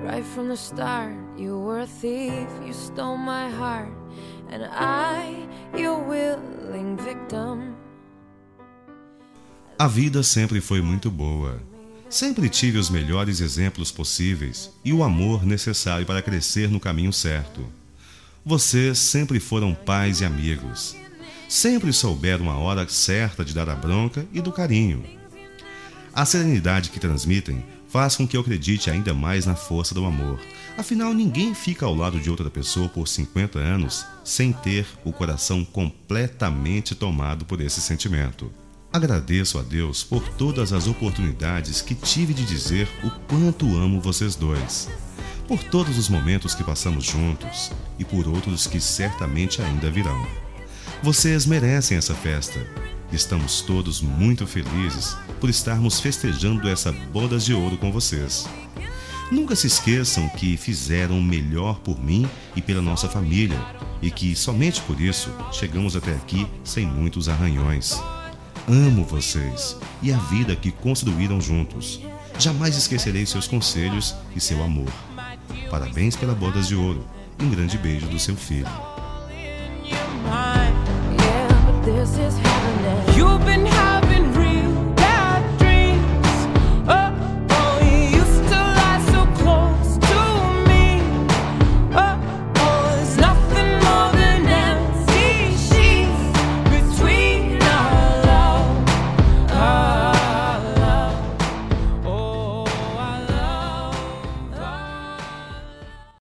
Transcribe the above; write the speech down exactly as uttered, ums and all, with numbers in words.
Right from the start, you were a thief, you stole my heart, and I, your willing victim. A vida sempre foi muito boa. Sempre tive os melhores exemplos possíveis e o amor necessário para crescer no caminho certo. Vocês sempre foram pais e amigos. Sempre souberam a hora certa de dar a bronca e do carinho. A serenidade que transmitem faz com que eu acredite ainda mais na força do amor. Afinal, ninguém fica ao lado de outra pessoa por cinquenta anos sem ter o coração completamente tomado por esse sentimento. Agradeço a Deus por todas as oportunidades que tive de dizer o quanto amo vocês dois, por todos os momentos que passamos juntos e por outros que certamente ainda virão. Vocês merecem essa festa. Estamos todos muito felizes por estarmos festejando essa bodas de ouro com vocês. Nunca se esqueçam que fizeram o melhor por mim e pela nossa família e que somente por isso chegamos até aqui sem muitos arranhões. Amo vocês e a vida que construíram juntos. Jamais esquecerei seus conselhos e seu amor. Parabéns pela bodas de ouro e um grande beijo do seu filho. You've been